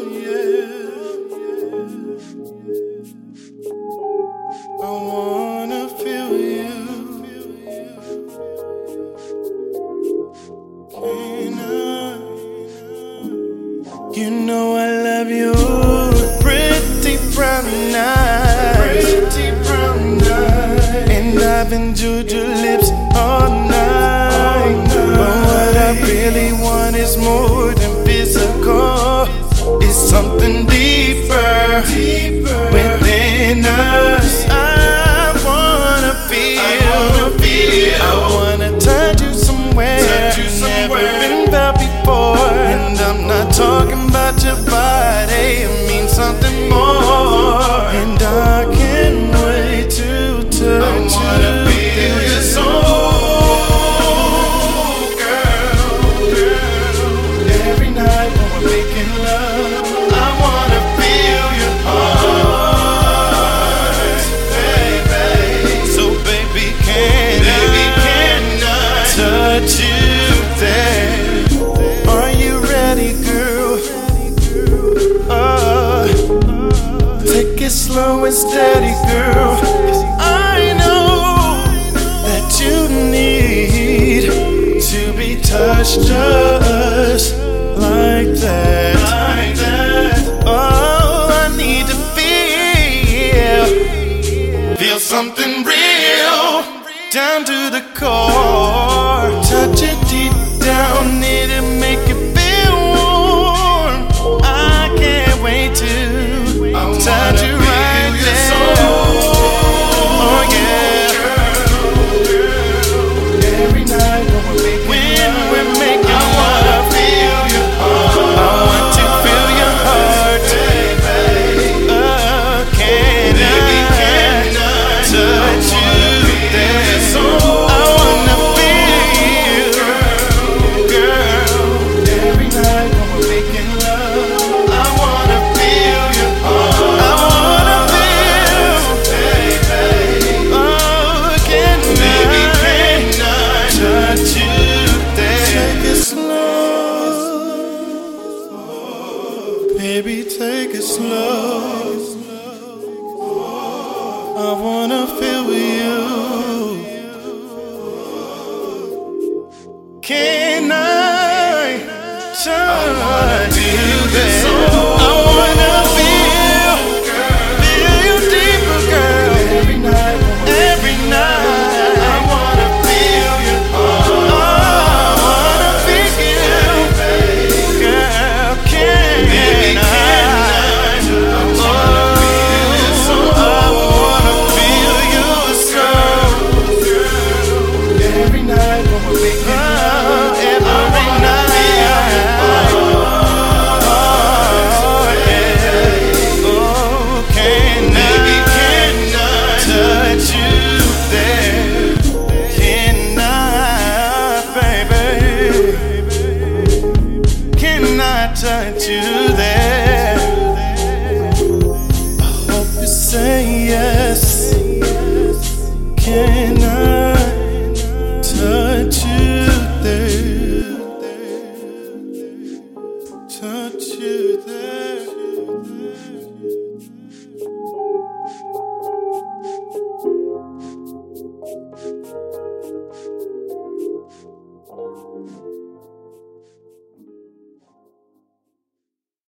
I wanna feel you. Can I? You know I love you. Pretty brown eyes. Pretty brown eyes. And I've enjoyed your lips all night. But what I really want is more than physical. It's something deeper within us. I wanna feel. I wanna touch you somewhere never been felt before. And I'm not talking about your body, it means something more. And I can't wait to touch you. I wanna feel your soul, girl. Every night when we're making love, I wanna feel your heart, baby. So baby, can I touch you there? Are you ready, girl? Take it slow and steady, girl. 'Cause I know that you need to be touched just like that. Oh, I need to feel something real down to the core. Touch it deep down, need to make it feel warm. I can't wait to touch you right there. Oh yeah. Every night when we're making love, I wanna feel your heart. I want to feel your heart, baby. Oh, can I touch you there? I wanna feel, girl. Every night when we're making love, I wanna feel your heart. I wanna feel, baby. Oh, can I touch you there? Take it slow, baby, take it slow. I wanna feel you. Can I touch you there? I wanna feel you deeper, girl. Every night, I wanna feel your heart. I wanna feel you, girl. Can I? I wanna feel your soul, girl. Every night when we're making love, every night. Oh yeah. Oh, can I touch you there? Can I, baby? Can I touch you there? I hope you say yes. Can I touch you there? Touch you